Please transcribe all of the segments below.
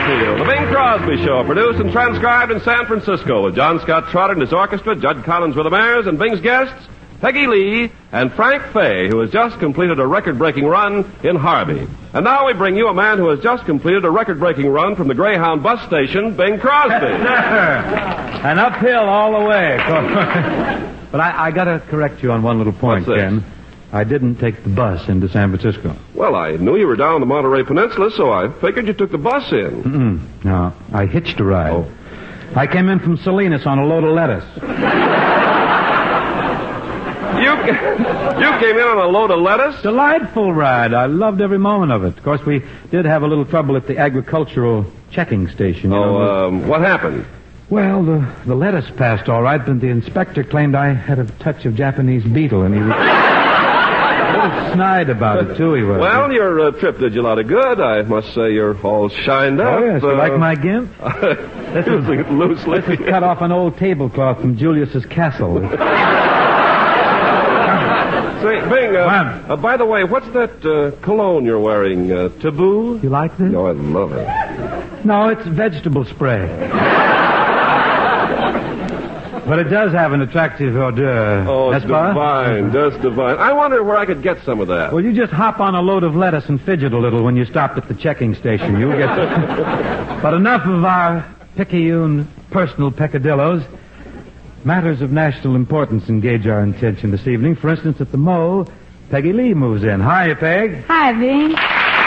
to you. The Bing Crosby Show, produced and transcribed in San Francisco with John Scott Trotter and his orchestra, Judd Collins with the Mares, and Bing's guests, Peggy Lee and Frank Fay, who has just completed a record-breaking run in Harvey. And now we bring you a man who has just completed a record-breaking run from the Greyhound bus station, Bing Crosby. An uphill all the way. But I got to correct you on one little point, Ken. I didn't take the bus into San Francisco. Well, I knew you were down the Monterey Peninsula, so I figured you took the bus in. No, I hitched a ride. Oh. I came in from Salinas on a load of lettuce. You came in on a load of lettuce? Delightful ride. I loved every moment of it. Of course, we did have a little trouble at the agricultural checking station. What happened? Well, the lettuce passed all right, but the inspector claimed I had a touch of Japanese beetle, and he was a little snide about it, too, he was. Well, your trip did you a lot of good. I must say you're all shined up. Oh, yes. You like my gimp? This is loosely. This is cut off an old tablecloth from Julius's castle. Say, Bing, by the way, what's that cologne you're wearing? Taboo? You like this? Oh, I love it. No, it's vegetable spray. But it does have an attractive odor. Oh, it's divine, just divine. I wonder where I could get some of that. Well, you just hop on a load of lettuce and fidget a little when you stop at the checking station. You'll get But enough of our picayune personal peccadillos. Matters of national importance engage our attention this evening. For instance, at the Mole, Peggy Lee moves in. Hi, Peg. Hi, Bing.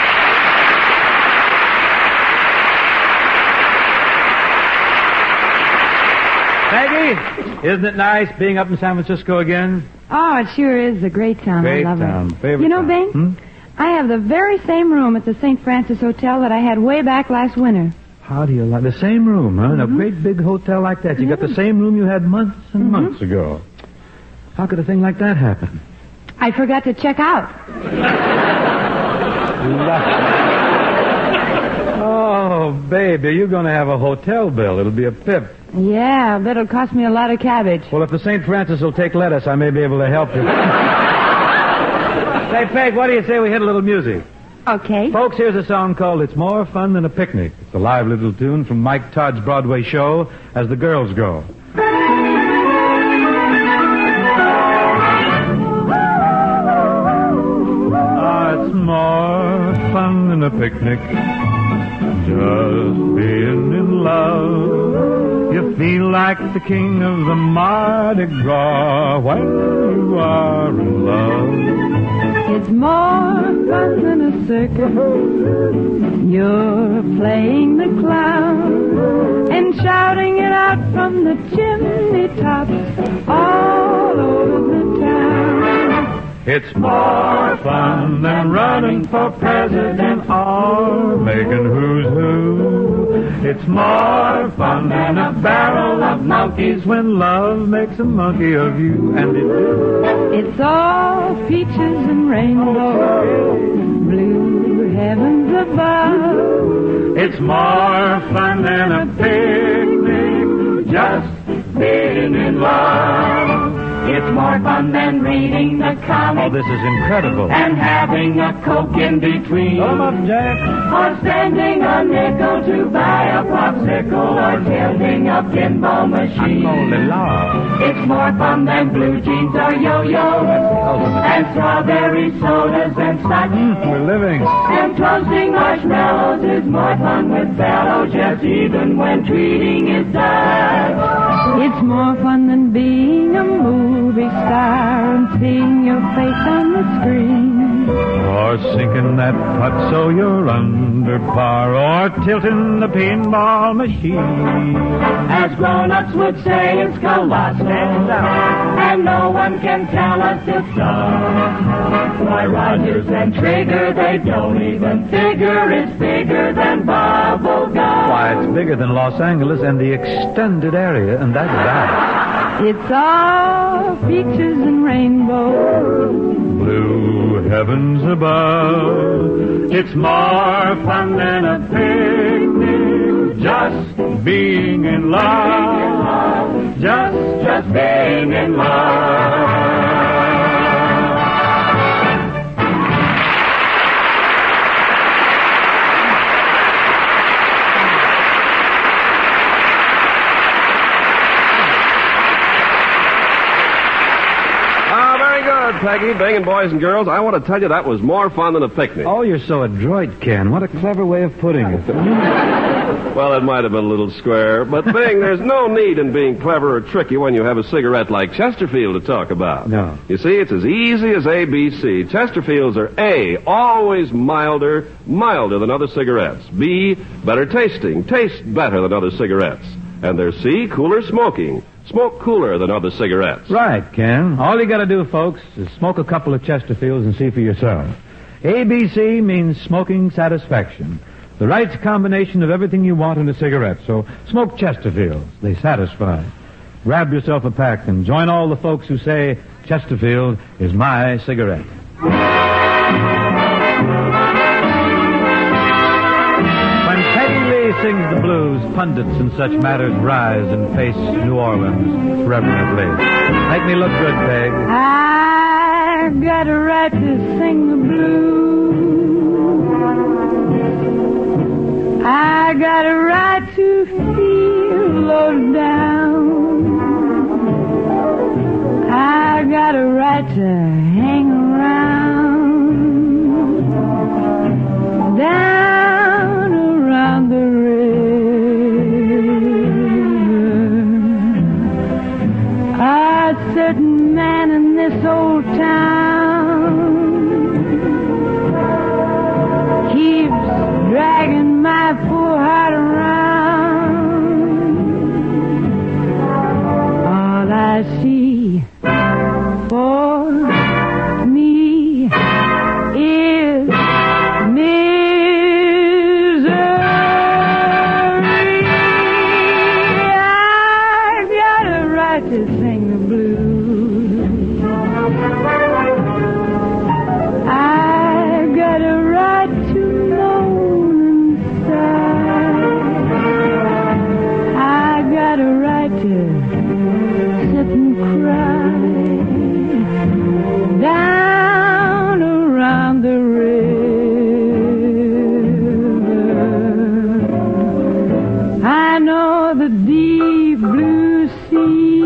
Peggy, isn't it nice being up in San Francisco again? Oh, it sure is a great town. Great I love town. it. Favorite you know, town. Bing, I have the very same room at the St. Francis Hotel that I had way back last winter. How do you like the same room, huh? In a great big hotel like that. You got the same room you had months and months ago. How could a thing like that happen? I forgot to check out. Oh, baby, you're going to have a hotel bill. It'll be a pip. Yeah, but it'll cost me a lot of cabbage. Well, if the St. Francis will take lettuce, I may be able to help you. Say, Peg, what do you say we hit a little music? Okay. Folks, here's a song called It's More Fun Than a Picnic. It's a live little tune from Mike Todd's Broadway show, As the Girls Go. It's more fun than a picnic, just being in love. You feel like the king of the Mardi Gras when you are in love. It's more fun than a circus. You're playing the clown and shouting it out from the chimney tops all over the town. It's more fun than running for president or making who's who. It's more fun than a barrel of monkeys when love makes a monkey of you. And it's all peaches and rainbows, blue heavens above. It's more fun than a picnic, just being in love. It's more fun than reading the comic. Oh, this is incredible. And having a Coke in between. Come up, Jack. Or spending a nickel to buy a popsicle or tilting a pinball machine. It's more fun than blue jeans or yo-yos. And strawberry sodas and such. We're living. And toasting marshmallows is more fun with bellows, yes, even when treating is done. It's more fun than being a movie star and seeing your face on the screen. Or sinking that putt so you're under par, or tilting the pinball machine. As grown-ups would say, it's colossal, and no one can tell us it's so. Why, Rogers and Traeger, they don't even figure it's bigger than bubble gum. Why, it's bigger than Los Angeles and the extended area, and that's that. It's all peaches and rainbows, blue heavens above. It's more fun than a picnic, just being in love. Just being in love. Peggy, Bing, and boys and girls, I want to tell you that was more fun than a picnic. Oh, you're so adroit, Ken. What a clever way of putting it. Well, it might have been a little square, but Bing, there's no need in being clever or tricky when you have a cigarette like Chesterfield to talk about. No. You see, it's as easy as ABC. Chesterfields are A, always milder than other cigarettes. B, better tasting, taste better than other cigarettes. And they're C, cooler smoking, smoke cooler than other cigarettes. Right, Ken. All you got to do, folks, is smoke a couple of Chesterfields and see for yourself. ABC means smoking satisfaction. The right combination of everything you want in a cigarette. So smoke Chesterfields. They satisfy. Grab yourself a pack and join all the folks who say Chesterfield is my cigarette. When Peggy Lee sings the blues, pundits in such matters rise and face New Orleans reverently. Make me look good, Peg. I've got a right to sing the blues. I got a right to feel low down. I got a right to hang around. Down around the river. A certain man in this old town keeps dragging my poor heart around. All I see for me is misery. I've got a right to sing the blues. I've got a right to moan and sigh. I got a right to sit and cry down around the river. I know the deep blue sea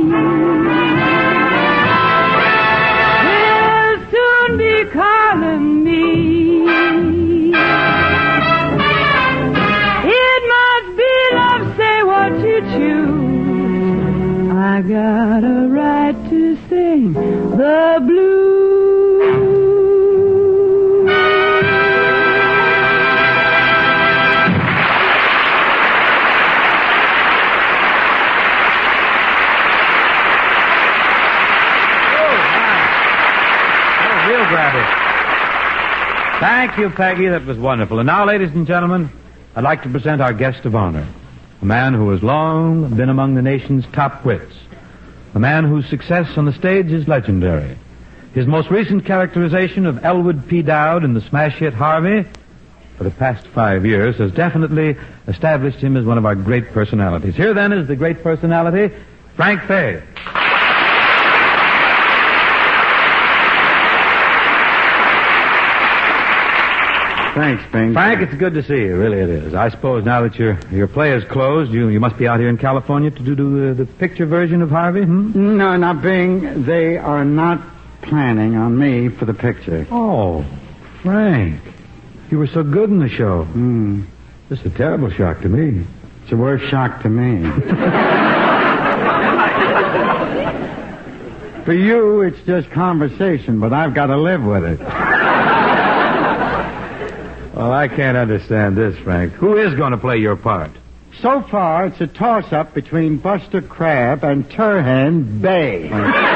will soon be calling me. It must be love, say what you choose. I got a right to sing the blues. Real grabby. Thank you, Peggy. That was wonderful. And now, ladies and gentlemen, I'd like to present our guest of honor, a man who has long been among the nation's top wits, a man whose success on the stage is legendary. His most recent characterization of Elwood P. Dowd in the smash hit Harvey for the past 5 years has definitely established him as one of our great personalities. Here, then, is the great personality, Frank Fay. Thanks, Bing. Frank, it's good to see you. Really, it is. I suppose now that your play is closed, you must be out here in California to do the picture version of Harvey, No, not Bing. They are not planning on me for the picture. Oh, Frank, you were so good in the show. This is a terrible shock to me. It's a worse shock to me. For you, it's just conversation, but I've got to live with it. Well, I can't understand this, Frank. Who is going to play your part? So far, it's a toss-up between Buster Crabbe and Turhan Bay.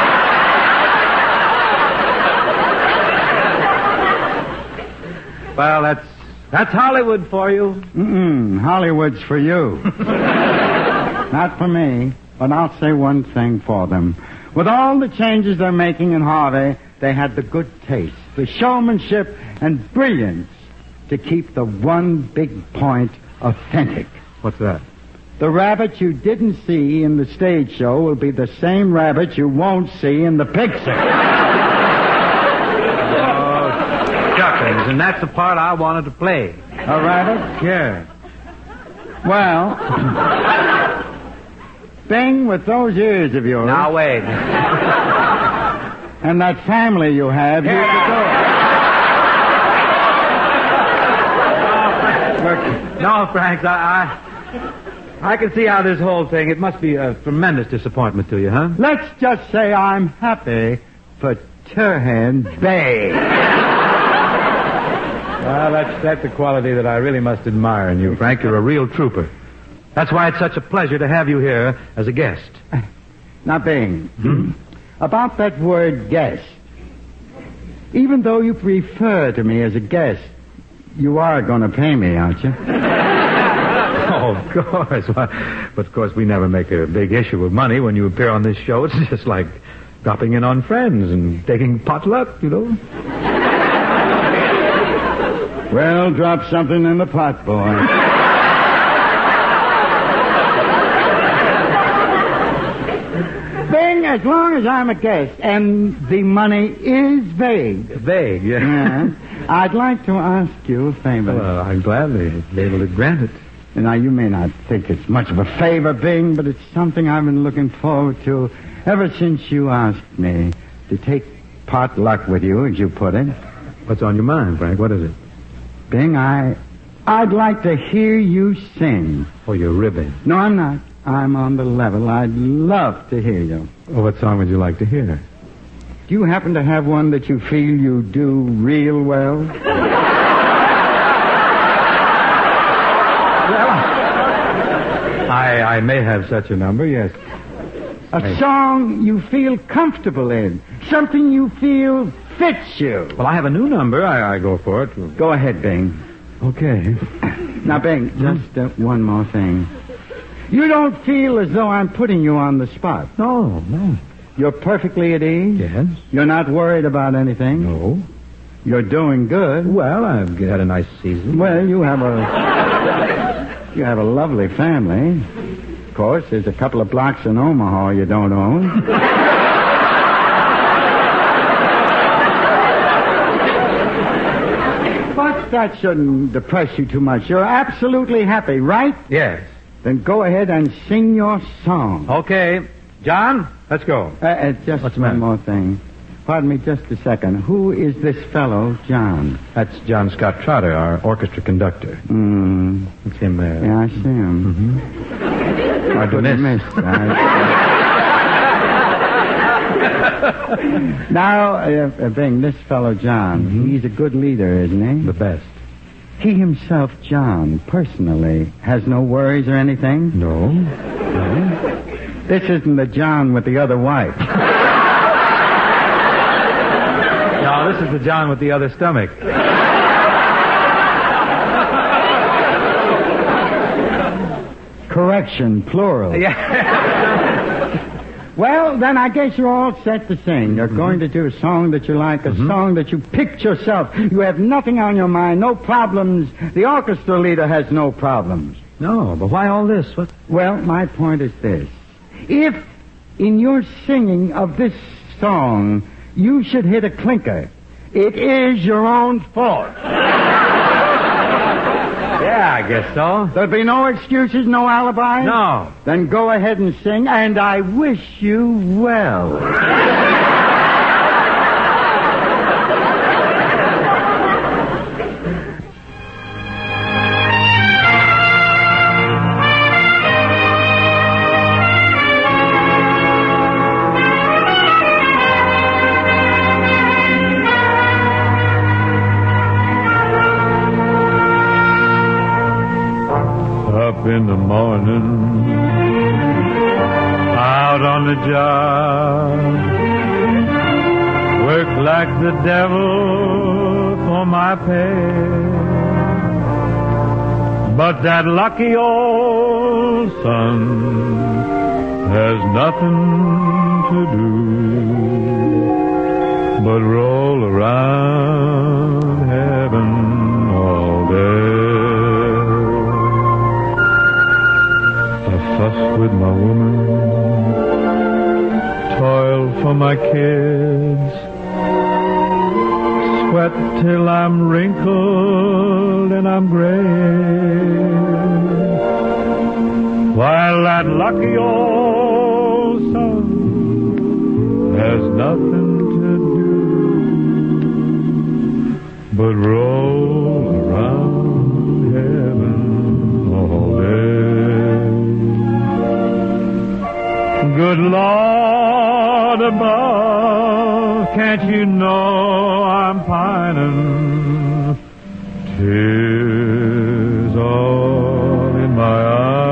Well, that's Hollywood for you. Hollywood's for you. Not for me, but I'll say one thing for them. With all the changes they're making in Harvey, they had the good taste, the showmanship, and brilliance to keep the one big point authentic. What's that? The rabbit you didn't see in the stage show will be the same rabbit you won't see in the picture. Oh, shuckings, and that's the part I wanted to play. A rabbit? Yeah. Well, Bing, with those ears of yours... Now, wait. and that family you have, you could do it. No, Frank, I can see how this whole thing, it must be a tremendous disappointment to you, huh? Let's just say I'm happy for Turhan Bey. Well, that's a quality that I really must admire in you, Frank. You're a real trooper. That's why it's such a pleasure to have you here as a guest. Now, Bing, about that word guest, even though you refer to me as a guest, you are going to pay me, aren't you? Oh, of course. Well, but, of course, we never make a big issue of money when you appear on this show. It's just like dropping in on friends and taking potluck, you know. Well, drop something in the pot, boy. Bing, as long as I'm a guest and the money is vague. Vague, yeah. Yeah, I'd like to ask you a favor. Well, I'd gladly be able to grant it. Now, you may not think it's much of a favor, Bing, but it's something I've been looking forward to ever since you asked me to take potluck with you, as you put it. What's on your mind, Frank? What is it? Bing, I'd like to hear you sing. Oh, you're ribbing. No, I'm not. I'm on the level. I'd love to hear you. Well, what song would you like to hear? Do you happen to have one that you feel you do real well? I may have such a number, yes. A song you feel comfortable in. Something you feel fits you. Well, I have a new number. I go for it. Go ahead, Bing. Okay. Now, Bing, just one more thing. You don't feel as though I'm putting you on the spot. No. You're perfectly at ease? Yes. You're not worried about anything? No. You're doing good? Well, I've had a nice season. Well, you have a lovely family. Of course, there's a couple of blocks in Omaha you don't own. But that shouldn't depress you too much. You're absolutely happy, right? Yes. Then go ahead and sing your song. Okay. John, let's go. Just What's the one matter? more thing. Pardon me just a second. Who is this fellow, John? That's John Scott Trotter, our orchestra conductor. It's him there. Yeah, I see him. Hard to miss. Now, Bing, this fellow, John, he's a good leader, isn't he? The best. He himself, John, personally, has no worries or anything? No. This isn't the John with the other wife. No, this is the John with the other stomach. Correction, plural. Yeah. Well, then I guess you're all set to sing. You're going to do a song that you like, a song that you picked yourself. You have nothing on your mind, no problems. The orchestra leader has no problems. No, but why all this? What? Well, my point is this. If, in your singing of this song, you should hit a clinker, it is your own fault. Yeah, I guess so. There'll be no excuses, no alibi? No. Then go ahead and sing, and I wish you well. Up in the morning, out on the job, work like the devil for my pay. But that lucky old sun has nothing to do but roll around heaven all day. Fuss with my woman, toil for my kids, sweat till I'm wrinkled and I'm gray, while that lucky old sun has nothing to but roll around heaven all day. Good Lord above, can't you know I'm pining? Tears all in my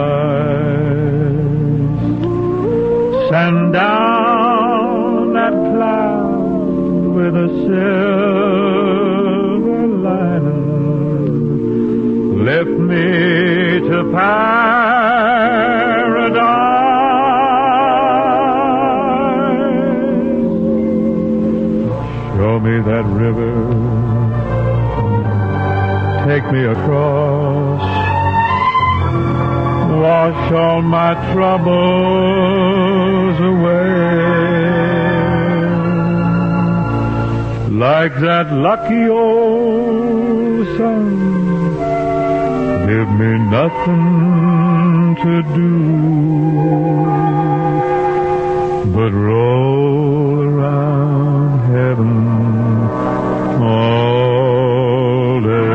eyes. Send down that cloud with a silver lining. Lift me to paradise. Show me that river. Take me across, wash all my troubles away. Like that lucky old sun, give me nothing to do but roll around heaven all day.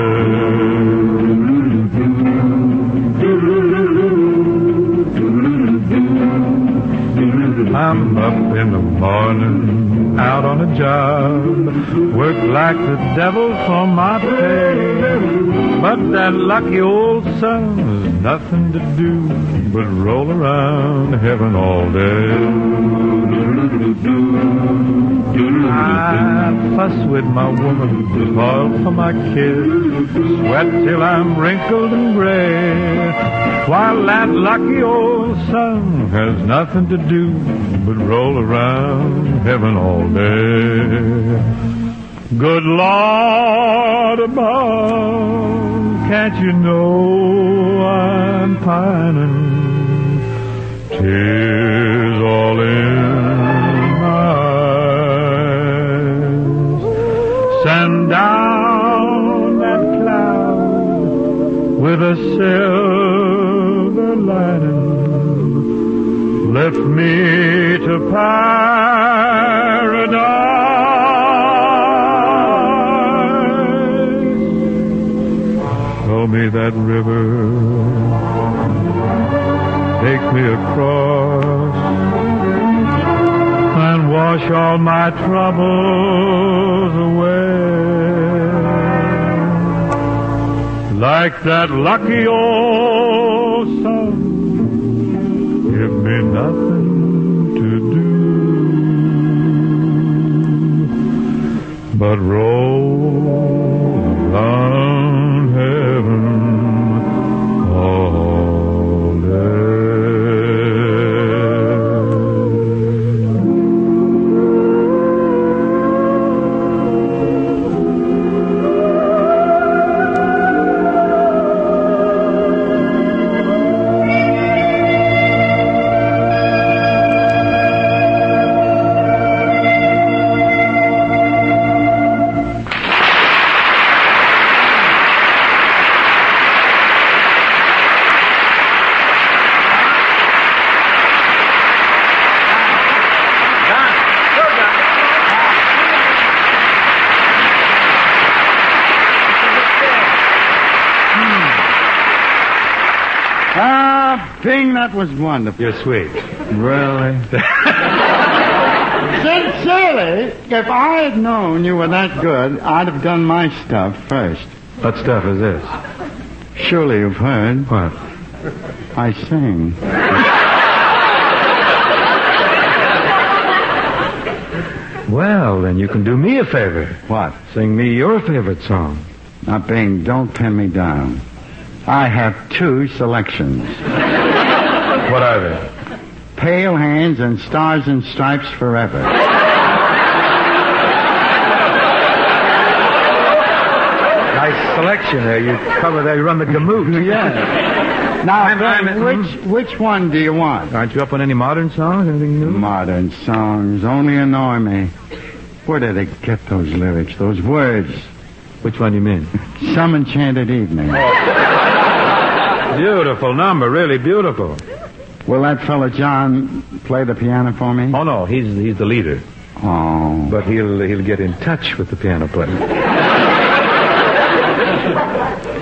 I'm up in the morning, out on a job, work like the devil for my pay. But that lucky old sun has nothing to do but roll around heaven all day. I fuss with my woman, toil for my kids, sweat till I'm wrinkled and gray, while that lucky old sun has nothing to do but roll around heaven all day. Good Lord above, can't you know I'm pining? Tears all in my eyes. Send down that cloud with a silver lining. Lift me to paradise. Show me that river. Take me across and wash all my troubles away. Like that lucky old sun, give me nothing to do but roll around heaven all day. Bing, that was wonderful. You're sweet. Really? Sincerely, if I had known you were that good, I'd have done my stuff first. What stuff is this? Surely you've heard. What? I sing. Well, then you can do me a favor. What? Sing me your favorite song. Now, Bing, don't pin me down. I have 2 selections. What are they? Pale Hands and Stars and Stripes Forever. Nice selection there. You cover there. You run the gamut. Yeah. Now, which one do you want? Aren't you up on any modern songs? Anything new? Modern songs only annoy me. Where did they get those lyrics, those words? Which one do you mean? Some Enchanted Evening. Beautiful number, really beautiful. Will that fella John play the piano for me? Oh no, he's the leader. Oh. But he'll get in touch with the piano player.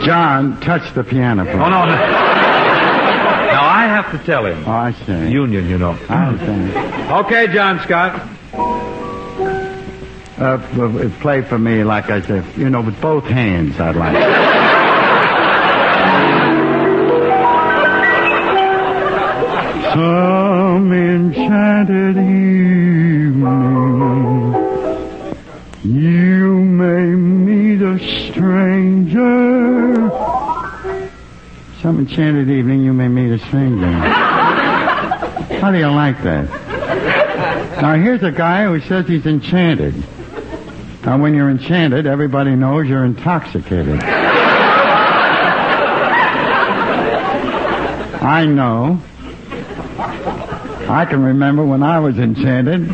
John, touch the piano, please. Oh, no. Now, I have to tell him. Oh, I see. Union, you know. I understand. Okay, John Scott. Play for me, like I said, with both hands, I'd like. Some enchanted evening, you may meet a stranger. Some enchanted evening, you may meet a stranger. How do you like that? Now, here's a guy who says he's enchanted. Now, when you're enchanted, everybody knows you're intoxicated. I know. I can remember when I was enchanted.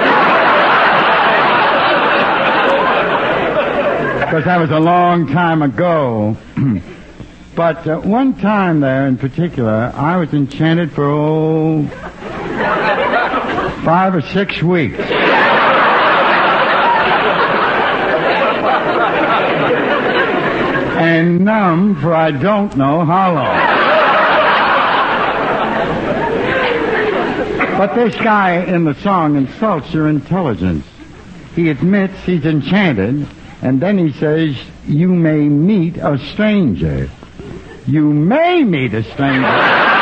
Because that was a long time ago. But one time there in particular, I was enchanted for, 5 or 6 weeks. And numb for I don't know how long. But this guy in the song insults your intelligence. He admits he's enchanted, and then he says, you may meet a stranger. You may meet a stranger.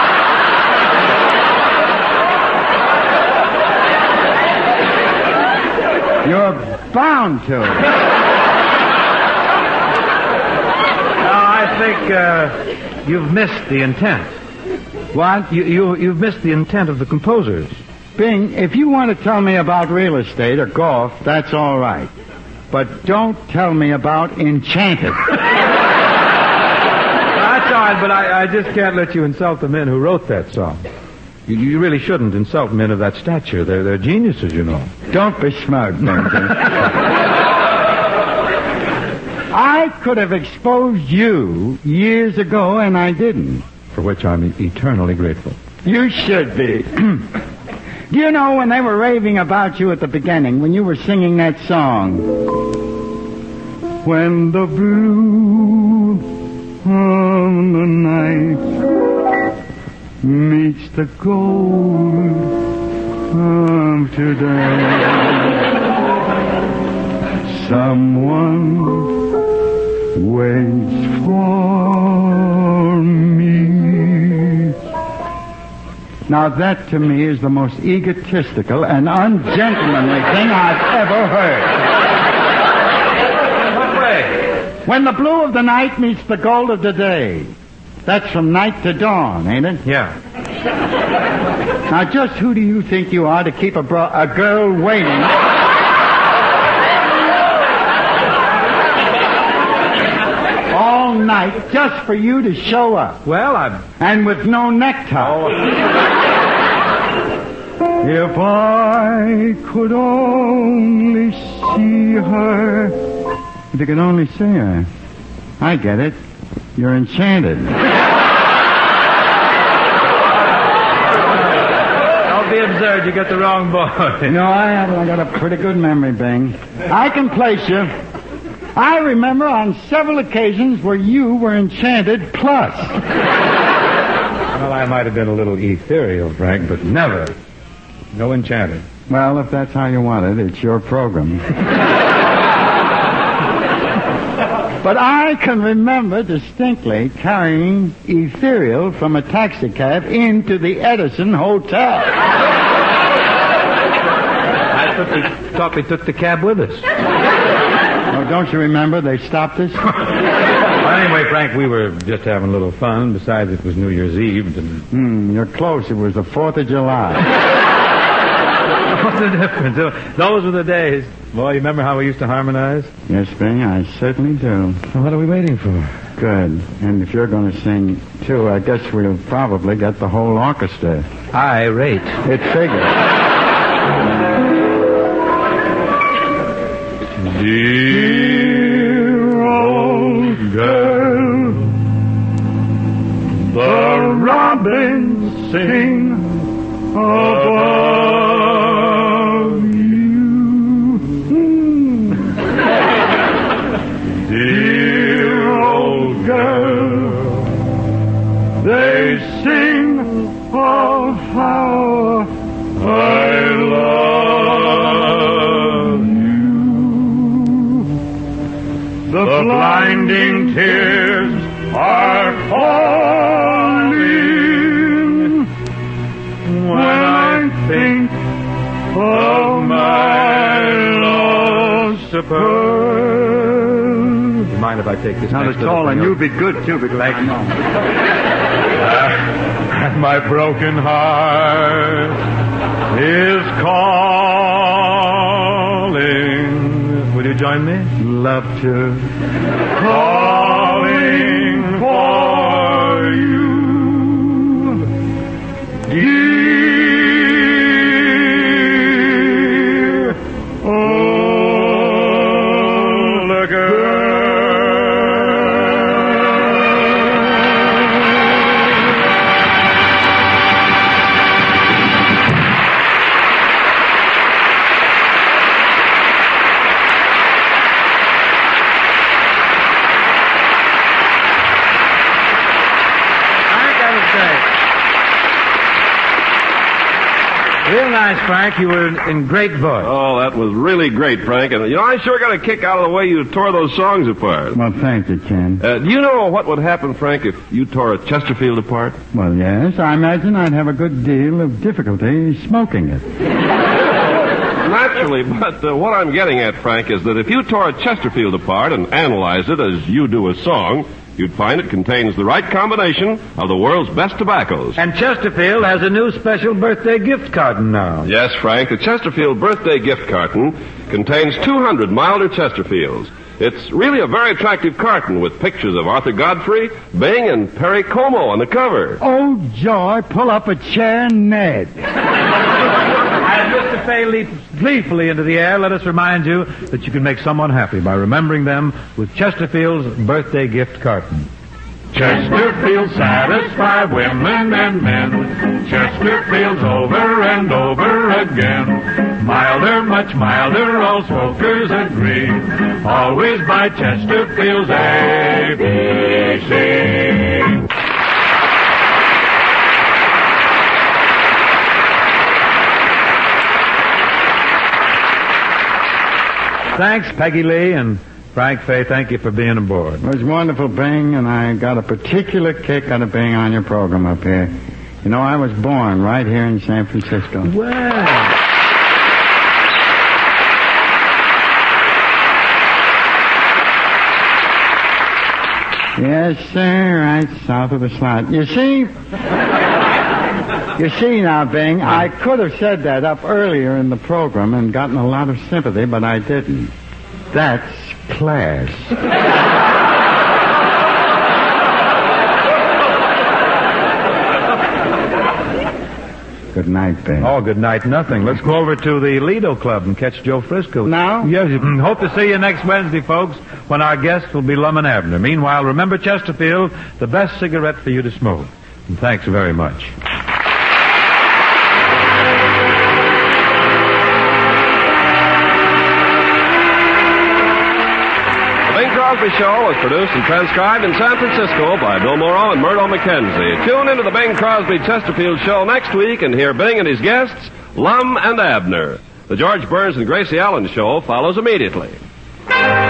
You're bound to. I think you've missed the intent. What? You've missed the intent of the composers. Bing, if you want to tell me about real estate or golf, that's all right. But don't tell me about Enchanted. That's all right, but I just can't let you insult the men who wrote that song. You really shouldn't insult men of that stature. They're geniuses, you know. Don't be smart, Benson. I could have exposed you years ago, and I didn't. For which I'm eternally grateful. You should be. Do you know when they were raving about you at the beginning, when you were singing that song? When the blue of the night meets the gold of today, someone waits for me. Now that to me is the most egotistical and ungentlemanly thing I've ever heard. What way? When the blue of the night meets the gold of the day. That's from night to dawn, ain't it? Yeah. Now just who do you think you are to keep a girl waiting? All night just for you to show up. Well, And with no necktie. If I could only see her. If you could only see her. I get it. You're enchanted. Don't be absurd. You got the wrong boy. No, I haven't. I got a pretty good memory, Bing. I can place you. I remember on several occasions where you were enchanted plus. Well, I might have been a little ethereal, Frank, but never. No enchanted. Well, if that's how you want it, it's your program. But I can remember distinctly carrying ethereal from a taxi cab into the Edison Hotel. I thought we took the cab with us. Oh, don't you remember? They stopped us. Well, anyway, Frank, we were just having a little fun. Besides, it was New Year's Eve. You're close. It was the 4th of July. What's the difference? Those were the days. Boy, you remember how we used to harmonize? Yes, Bing, I certainly do. Well, what are we waiting for? Good. And if you're going to sing, too, I guess we'll probably get the whole orchestra. I rate. It figures. Dear old girl, the robins sing above you. Dear old girl, pearl. Do you mind if I take this Not next at all, and little you be good, too, because I know. And my broken heart is calling. Will you join me? Love to. Calling for you. Dear old girl. Real nice, Frank. You were in great voice. Oh, that was really great, Frank. And, I sure got a kick out of the way you tore those songs apart. Well, thank you, Ken. Do you know what would happen, Frank, if you tore a Chesterfield apart? Well, yes, I imagine I'd have a good deal of difficulty smoking it. Naturally, but what I'm getting at, Frank, is that if you tore a Chesterfield apart and analyzed it as you do a song, you'd find it contains the right combination of the world's best tobaccos. And Chesterfield has a new special birthday gift carton now. Yes, Frank, the Chesterfield birthday gift carton contains 200 milder Chesterfields. It's really a very attractive carton with pictures of Arthur Godfrey, Bing, and Perry Como on the cover. Oh, joy, pull up a chair, Ned. As Mr. Fay leaps gleefully into the air, let us remind you that you can make someone happy by remembering them with Chesterfield's birthday gift carton. Chesterfield satisfy women and men. Chesterfield's over and over again. Milder, much milder, all smokers agree. Always buy Chesterfield's ABC. Thanks, Peggy Lee and Frank Fay. Thank you for being aboard. It was wonderful, Bing, and I got a particular kick out of being on your program up here. I was born right here in San Francisco. Well. Yes, sir, right south of the slot. You see now, Bing, I could have said that up earlier in the program and gotten a lot of sympathy, but I didn't. That's class. Good night, Bing. Oh, good night, nothing. Let's go over to the Lido Club and catch Joe Frisco. Now? Yes, hope to see you next Wednesday, folks, when our guest will be Lum and Abner. Meanwhile, remember Chesterfield, the best cigarette for you to smoke. And thanks very much. The Bing Crosby Show was produced and transcribed in San Francisco by Bill Morrow and Murdo McKenzie. Tune into the Bing Crosby Chesterfield Show next week and hear Bing and his guests, Lum and Abner. The George Burns and Gracie Allen Show follows immediately.